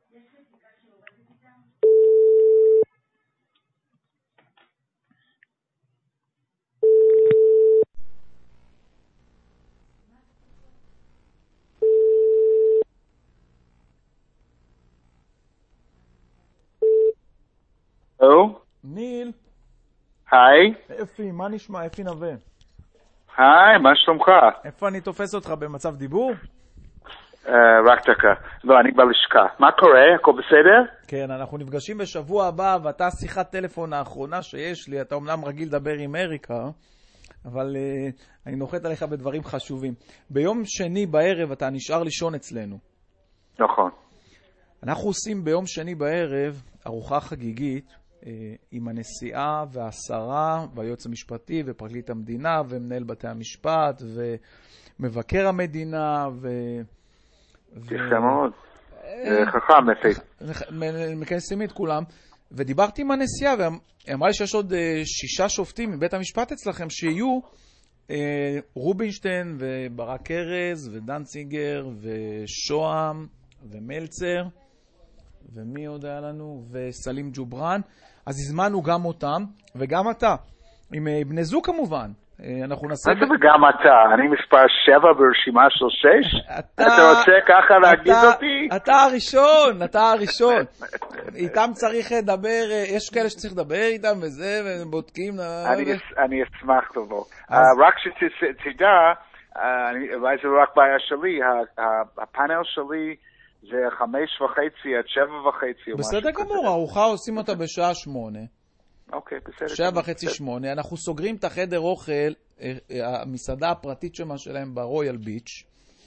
ניל, היי. אפי, מה נשמע? אפי נווה. היי, מה שלומך? איפה אני תופס אותך? במצב דיבור? רק דקה. לא, אני בלשכה. מה קורה? הכל בסדר? כן, אנחנו נפגשים בשבוע הבא, ואתה שיחת טלפון האחרונה שיש לי, אתה אומנם רגיל לדבר עם אמריקה, אבל אני נוחת עליך בדברים חשובים. ביום שני בערב אתה נשאר לישון אצלנו. נכון. אנחנו עושים ביום שני בערב ארוחה חגיגית, עם הנשיאה והשרה והיועץ המשפטי ופרקליט המדינה ומנהל בתי המשפט ומבקר המדינה יפה מאוד. חכם, אפי. מכנסים את כולם. ודיברתי עם הנשיאה והיא אמרה לי שיש עוד 6 שופטים מבית המשפט אצלכם שיהיו רובינשטיין וברק ארז ודנציגר ושוהם ומלצר ומי עוד היה לנו? וסלים ג'וברן. אז הזמנו גם אותם, וגם אתה. עם בני זוג כמובן. אנחנו נעשה... מה זה וגם אתה? אני מספר 7 ברשימה של 6? אתה רוצה ככה להגיד אותי? אתה הראשון, אתה הראשון. איתם צריך לדבר, יש כאלה שצריך לדבר איתם וזה, ובודקים... אני אשמח לבוא. רק שתדע, אולי זה רק בעיה שלי, הפאנל שלי... זה 5:30 עד 7:30. בסדר גמור, הארוחה עושים אותה בשעה 8. אוקיי, בסדר. 7:30, 8. אנחנו סוגרים את החדר אוכל, המסעדה הפרטית שלהם ברויאל ביץ'.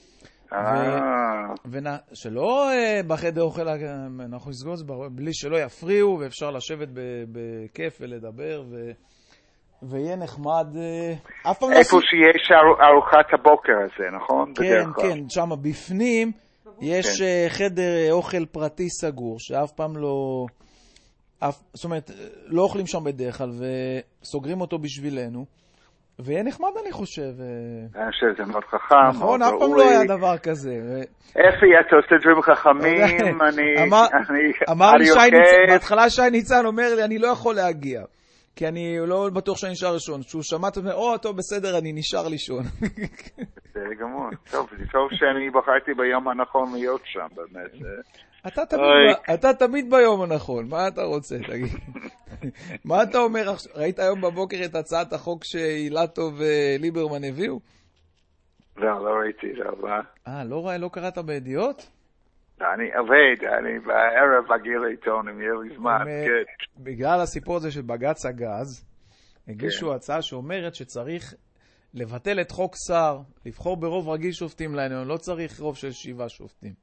שלא בחדר אוכל, אנחנו נסגור את זה בלי שלא יפריעו, ואפשר לשבת בכיף ולדבר, ויהיה נחמד. איפה שיש ארוחת הבוקר הזה, נכון? כן, כן, שם בפנים. יש חדר אוכל פרטי סגור, שאף פעם לא... זאת אומרת, לא אוכלים שם בדרך כלל, וסוגרים אותו בשבילנו, ויהיה נחמד, אני חושב. אני חושב שזה מאוד חכם. נכון, אף פעם לא היה דבר כזה. אפי, אתה עושה דברים חכמים, אמר לי בהתחלה שי ניצן אומר לי, אני לא יכול להגיע. כי אני לא בטוח שאני נשאר ראשון. כשהוא שמע, אתה אומר, טוב, בסדר, אני נשאר לישון. זה גמור. טוב, זה טוב שאני בחרתי ביום הנכון להיות שם, באמת. אתה תמיד ביום הנכון, מה אתה רוצה, תגיד? מה אתה אומר? ראית היום בבוקר את הצעת החוק שאילטוב וליברמן הביאו? לא ראיתי, לא קראת בידיעות? אני עובד, אני בערב בגיל העיתון, אם יהיה לי זמן, כן. בגלל הסיפור הזה של בג"ץ הגז, הגישו הצעה שאומרת שצריך לבטל את חוק שר, לבחור ברוב רגיל שופטים לעליון, לא צריך רוב של 7 שופטים.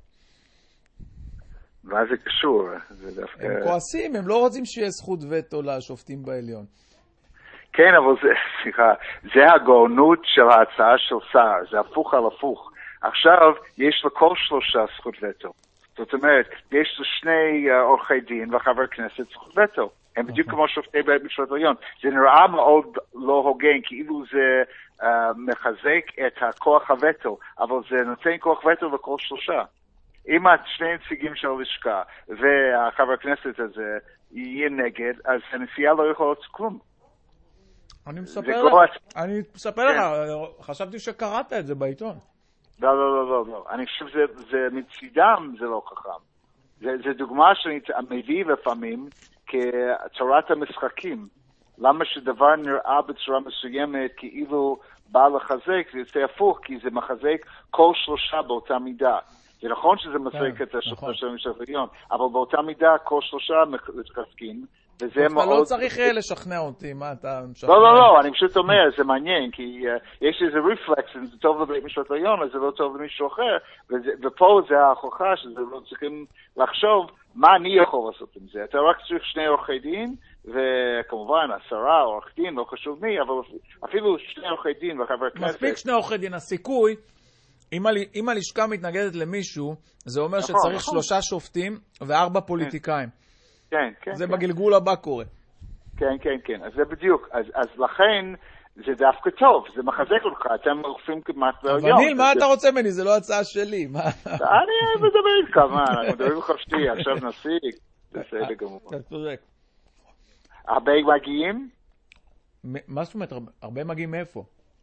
מה זה קשור? הם כועסים, הם לא רוצים שיהיה זכות וטו לשופטים בעליון. כן, אבל זה הגאונות של ההצעה של שר, זה הפוך על הפוך. עכשיו יש לכל 3 זכות וטו. זאת אומרת, יש לשני עורכי דין וחבר כנסת זכות וטו. הם בדיוק כמו שופטי בית משפט עליון. זה נראה מאוד לא הוגן, כאילו זה מחזק את הכוח הווטו, אבל זה נותן כוח וטו לכל 3. אם 2 נציגים של הלשכה והחבר כנסת הזה יהיה נגד, אז הנשיאה לא יכולה לעשות כלום. אני מספר לך, חשבתי שקראת את זה בעיתון. לא. אני חושב שזה מצידם זה לא חכם. זה דוגמה שאני מביא לפעמים כצורת המשחקים. למה שדבר נראה בצורה מסוימת כאילו בא לחזק, זה יוצא הפוך, כי זה מחזק כל 3 באותה מידה. זה נכון שזה מחזק את השופט של המשפט העליון, אבל באותה מידה כל 3 מתחזקים. אתה לא צריך לשכנע אותי, מה אתה משכנע? לא, אני פשוט אומר, זה מעניין, כי יש איזה רפלקס, אם זה טוב לבית משפט העליון, אז זה לא טוב למישהו אחר, ופה זה ההוכחה שזה לא צריכים לחשוב מה אני יכול לעשות עם זה. אתה רק צריך 2 עורכי דין, וכמובן 10 עורך דין, לא חשוב מי, אבל אפילו 2 עורכי דין וחבר כנסת. מספיק 2 עורכי דין, הסיכוי, אם הלשכה מתנגדת למישהו, זה אומר שצריך 3 שופטים ו4 פוליטיקאים. כן. זה בגלגול הבא קורה. כן. אז זה בדיוק. אז לכן זה דווקא טוב, זה מחזק אותך, אתם עושים כמעט ביום. אבל ניל, מה אתה רוצה ממני? זה לא הצעה שלי. אני מדבר איתך, מה? אנחנו מדברים חופשי, עכשיו נסיק. בסדר גמור. אתה צודק. הרבה מגיעים? מה זאת אומרת? הרבה מגיעים מאיפה?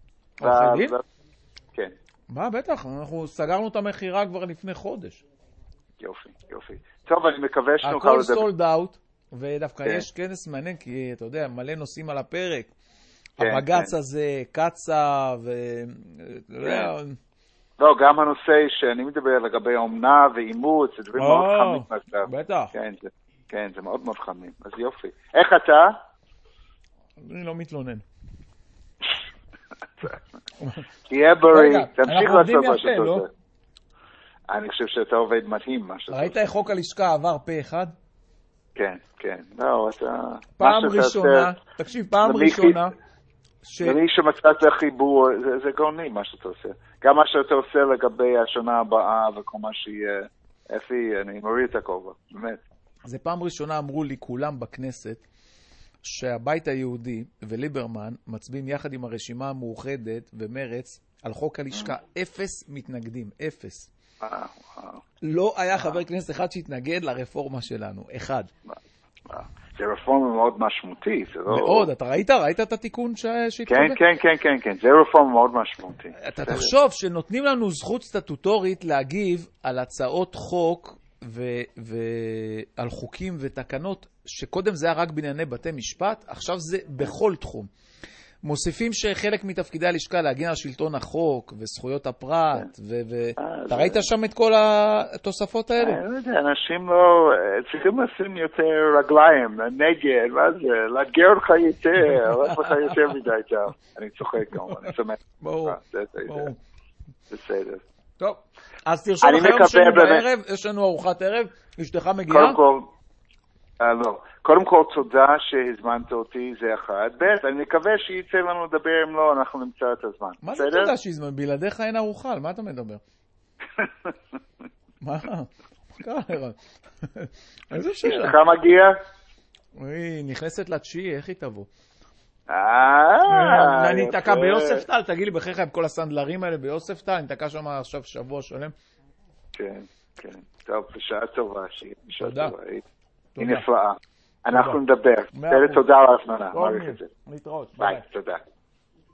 כן. מה, בטח, אנחנו סגרנו את המחירה כבר לפני חודש. יופי. טוב, אני מקווה שנוכל הכל סולד אאוט, ודווקא יש כנס מעניין, כי אתה יודע, מלא נושאים על הפרק. הבגץ הזה, קצה, לא, גם הנושא שאני מדבר לגבי אומנה ואימוץ, זה דברים מאוד חמים. בטח. כן, זה מאוד מאוד חמים, אז יופי. איך אתה? אני לא מתלונן. תהיה בריא, תמשיך לעשות מה שאתה עושה. אני חושב שאתה עובד מדהים מה שאתה עושה. ראית איך חוק הלשכה עבר פה אחד? כן. לא, אתה... פעם ראשונה, תקשיב, פעם ראשונה... למי שמצאת חיבור, זה גאוני מה שאתה עושה. גם מה שאתה עושה לגבי השנה הבאה וכל מה שיהיה, אפי, אני מוריד את הכובע, באמת. זה פעם ראשונה אמרו לי כולם בכנסת, שהבית היהודי וליברמן מצביעים יחד עם הרשימה המאוחדת ומרץ על חוק הלשכה. 0 מתנגדים, 0. לא היה חבר כנסת אחד שהתנגד לרפורמה שלנו, אחד. זה רפורמה מאוד משמעותית. מאוד, אתה ראית את התיקון שהתקבל? כן, זה רפורמה מאוד משמעותית. אתה תחשוב שנותנים לנו זכות סטטוטורית להגיב על הצעות חוק ועל חוקים ותקנות, שקודם זה היה רק בענייני בתי משפט, עכשיו זה בכל תחום. מוסיפים שחלק מתפקידי הלשכה להגן על שלטון החוק וזכויות הפרט, אתה ראית שם את כל התוספות האלה? אני לא יודע, אנשים לא, צריכים לשים יותר רגליים, נגד, מה זה, לאתגר אותך יותר, הולך לך יותר מדי טוב. אני צוחק גם, אני שמח. ברור. בסדר. טוב, אז תרשום לך יום שני בערב, יש לנו ארוחת ערב, אשתך מגיעה? לא. קודם כל, תודה שהזמנת אותי, זה אחד. ב', אני מקווה שיצא לנו לדבר, אם לא, אנחנו נמצא את הזמן. מה זה תודה שהזמן? בלעדיך אין ארוחה, על מה אתה מדבר? מה? קרה לך? איזה שאלה? אשתך מגיע? היא נכנסת לתשיעי, איך היא תבוא? אני נתקע ביוספטל, תגיד לי, בכך עם כל הסנדלרים האלה ביוספטל, אני נתקע שם עכשיו שבוע שלם. כן. טוב, בשעה טובה. תודה. היא נפלאה. אנחנו נדבר. תודה על ההזמנה. להתראות. ביי, תודה.